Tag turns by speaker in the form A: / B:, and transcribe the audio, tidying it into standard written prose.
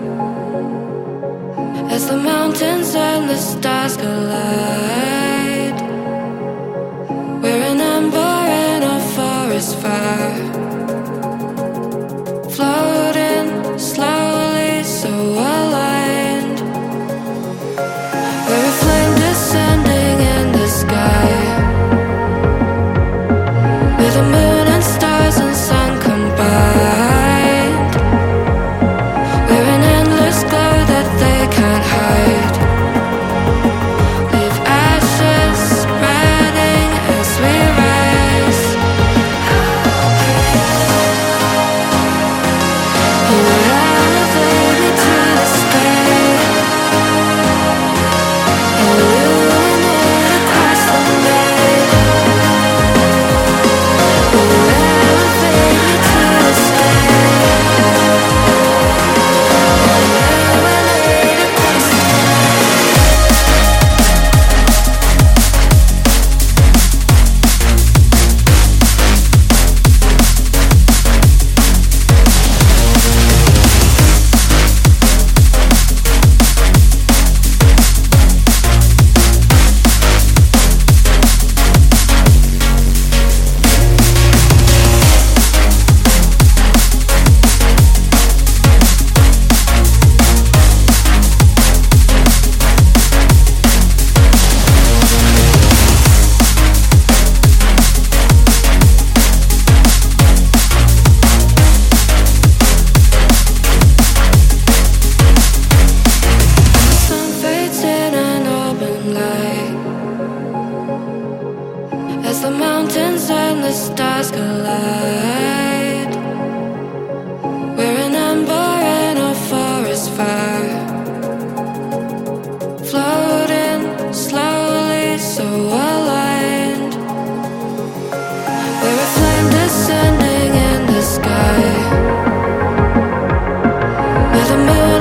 A: As the mountains and the stars collide, we're an ember in a forest fire, floating slowly, so aligned. We're a flame descending in the sky, where the moon and stars and sun combined. We're an endless glow that they can't hide. Leave ashes spreading as we rise. You elevate me to the sky, illuminate across the night. You elevate me to the sky, illuminate across the sun fades in an open light, as the mountains and the stars collide. We're an ember in a forest fire, floating slowly, so aligned. We're a flame descending in the sky, where the moon